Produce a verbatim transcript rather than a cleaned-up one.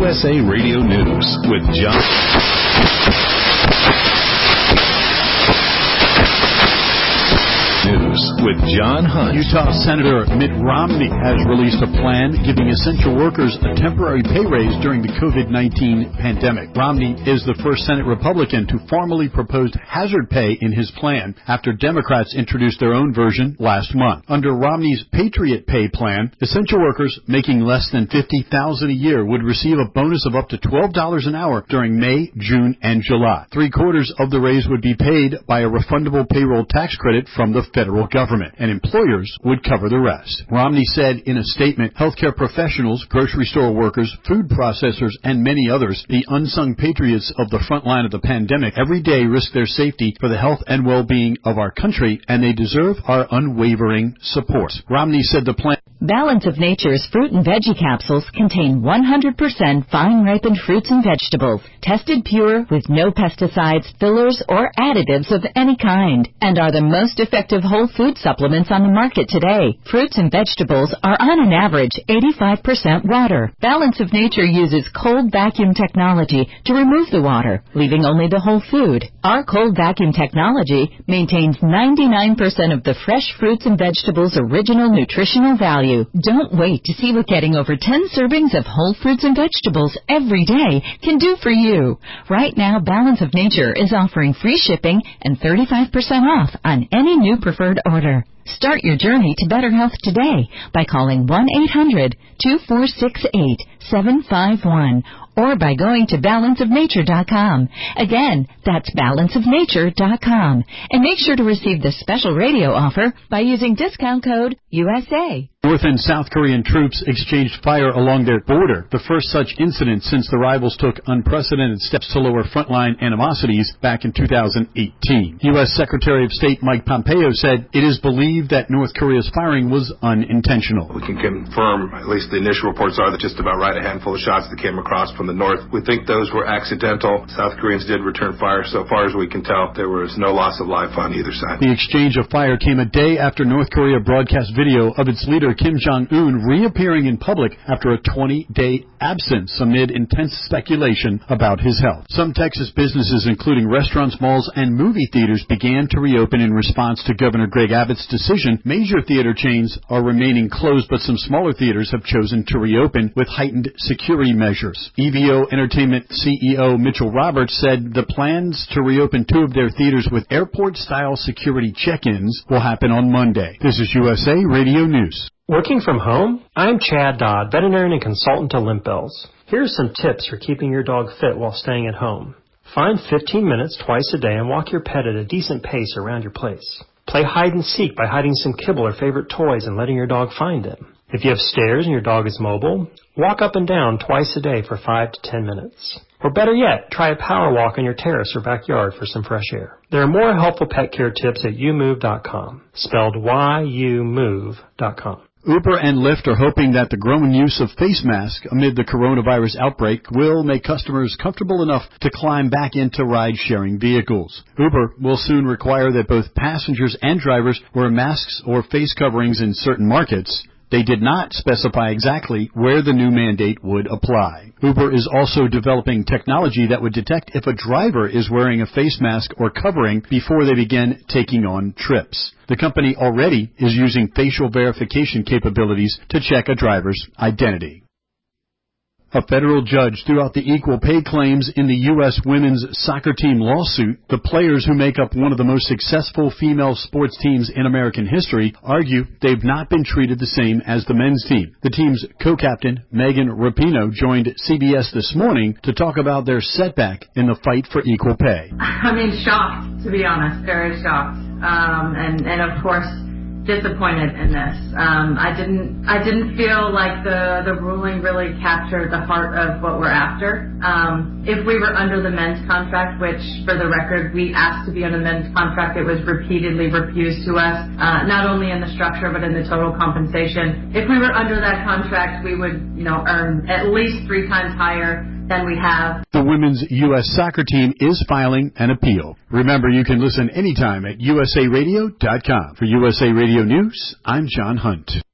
U S A Radio News with John. News with John Hunt. Utah Senator Mitt Romney has released a plan giving essential workers a temporary pay raise during the covid nineteen pandemic. Romney is the first Senate Republican to formally propose hazard pay in his plan after Democrats introduced their own version last month. Under Romney's Patriot Pay plan, essential workers making less than fifty thousand dollars a year would receive a bonus of up to twelve dollars an hour during May, June, and July. Three quarters of the raise would be paid by a refundable payroll tax credit from the federal government, and employers would cover the rest. Romney said in a statement, healthcare professionals, grocery store workers, food processors, and many others, the unsung patriots of the front line of the pandemic, every day risk their safety for the health and well-being of our country, and they deserve our unwavering support. Romney said the plan... Balance of Nature's fruit and veggie capsules contain one hundred percent fine-ripened fruits and vegetables, tested pure with no pesticides, fillers, or additives of any kind, and are the most effective whole food supplements on the market today. Fruits and vegetables are on an average eighty-five percent water. Balance of Nature uses cold vacuum technology to remove the water, leaving only the whole food. Our cold vacuum technology maintains ninety-nine percent of the fresh fruits and vegetables' original nutritional value. Don't wait to see what getting over ten servings of whole fruits and vegetables every day can do for you. Right now, Balance of Nature is offering free shipping and thirty-five percent off on any new preferred order. Start your journey to better health today by calling one eight hundred two four six eight seven five one or by going to balance of nature dot com. Again, that's balance of nature dot com. And make sure to receive the special radio offer by using discount code U S A. North and South Korean troops exchanged fire along their border, the first such incident since the rivals took unprecedented steps to lower frontline animosities back in two thousand eighteen. U S Secretary of State Mike Pompeo said it is believed that North Korea's firing was unintentional. We can confirm, at least the initial reports are, that just about right a handful of shots that came across from the north. We think those were accidental. South Koreans did return fire. So far as we can tell, there was no loss of life on either side. The exchange of fire came a day after North Korea broadcast video of its leader Kim Jong-un reappearing in public after a twenty-day absence amid intense speculation about his health. Some Texas businesses, including restaurants, malls, and movie theaters, began to reopen in response to Governor Greg Abbott's decision. Major theater chains are remaining closed, but some smaller theaters have chosen to reopen with heightened security measures. E V O Entertainment C E O Mitchell Roberts said the plans to reopen two of their theaters with airport-style security check-ins will happen on Monday. This is U S A Radio News. Working from home? I'm Chad Dodd, veterinarian and consultant to Limp Bells. Here are some tips for keeping your dog fit while staying at home. Find fifteen minutes twice a day and walk your pet at a decent pace around your place. Play hide and seek by hiding some kibble or favorite toys and letting your dog find them. If you have stairs and your dog is mobile, walk up and down twice a day for five to ten minutes. Or better yet, try a power walk on your terrace or backyard for some fresh air. There are more helpful pet care tips at you move dot com, spelled Y U move dot com. Uber and Lyft are hoping that the growing use of face masks amid the coronavirus outbreak will make customers comfortable enough to climb back into ride-sharing vehicles. Uber will soon require that both passengers and drivers wear masks or face coverings in certain markets. They did not specify exactly where the new mandate would apply. Uber is also developing technology that would detect if a driver is wearing a face mask or covering before they begin taking on trips. The company already is using facial verification capabilities to check a driver's identity. A federal judge threw out the equal pay claims in the U S women's soccer team lawsuit. The players who make up one of the most successful female sports teams in American history argue they've not been treated the same as the men's team. The team's co-captain, Megan Rapinoe, joined C B S this morning to talk about their setback in the fight for equal pay. I mean, shocked, to be honest, very shocked. Um, and, and of course, disappointed in this. Um, I didn't I didn't feel like the, the ruling really captured the heart of what we're after. Um, if we were under the men's contract, which for the record we asked to be on the men's contract, it was repeatedly refused to us, uh, not only in the structure but in the total compensation. If we were under that contract, we would, you know, earn at least three times higher than we have. The women's U S soccer team is filing an appeal. Remember, you can listen anytime at U S A radio dot com. For U S A Radio News, I'm John Hunt.